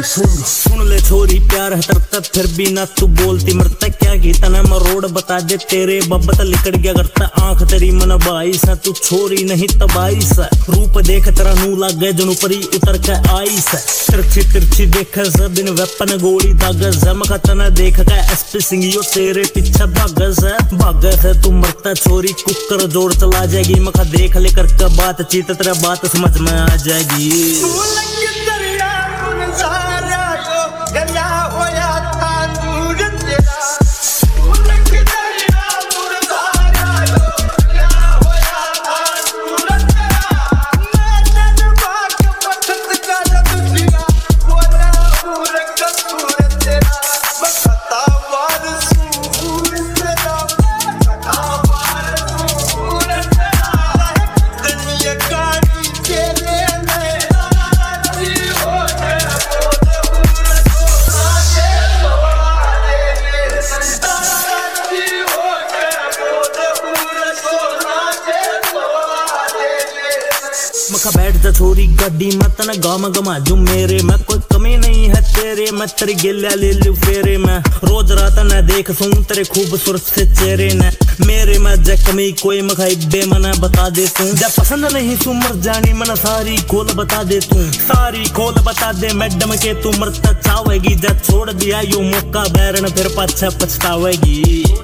सुन ले छोरी प्यार है तरता फिर भी ना तू बोलती मरता क्या गीता ना मैं रोड बता दे तेरे बब्बत लिकड़ गया करता आंख तेरी मन बाईस है तू छोरी नहीं तबाईस है रूप देख तेरा नू लाग गए जनु परी उतर के आईस है तिरछी तिरछी देख बिन वेपन गोली दागस है मखा तना देख के एसपी सिंह यो तेरे पीछे भागस है तू मरता छोरी कुकर जोड़ चला जाएगी मखा देख ले करके बातचीत तेरा बात समझ में आ जाएगी। मखा बैठ जा छोरी गाड़ी मत न गाम गमा जो मेरे में कोई कमी नहीं है तेरे मैं तेरी गिल्ला ले लू फेरे में रोज रात न देख सुन तेरे खूबसूरत से चेहरे न मेरे में जय कमी कोई मखाई बेमना बता दे तू जब पसंद नहीं तू मर जानी मन सारी खोल बता दे तू सारी खोल बता दे मैडम के तू मरता चाहेगी जब छोड़ दिया यो मौका बैरन फिर पाछा पछतावेगी।